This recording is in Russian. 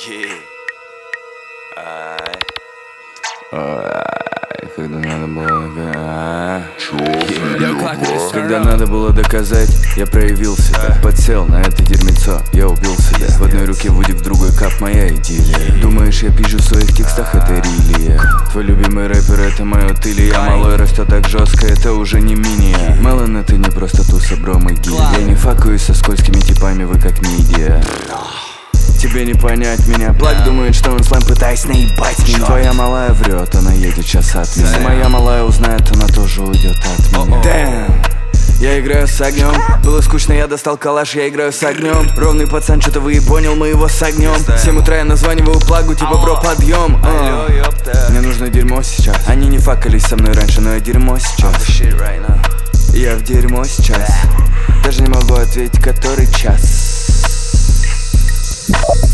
Когда надо было Когда надо было доказать, я проявил себя. Подсел на это дерьмецо, я убил себя. В одной руке вудик, в другой кап, моя идиллия. Думаешь, я пишу в своих текстах, это рилия. Твой любимый рэпер, это мое тылия. Малой растет так жестко, это уже не миния. Мелон, это не просто туса, бро, могиль. Я не факаюсь со скользкими типами, вы как мидия. Тебе не понять меня. Плак думает, что он слэм, пытаясь наебать меня. Твоя малая врет, она едет час от меня. Если моя малая узнает, она тоже уйдет от меня. Damn. Я играю с огнем. Было скучно, я достал калаш, я играю с огнем. Ровный пацан, что-то вы и понял, мы его согнем. 7 утра я названиваю плагу, типа бро, подъем. Мне нужно дерьмо сейчас. Они не факались со мной раньше, но я дерьмо сейчас. Я в дерьмо сейчас. Даже не могу ответить, который час.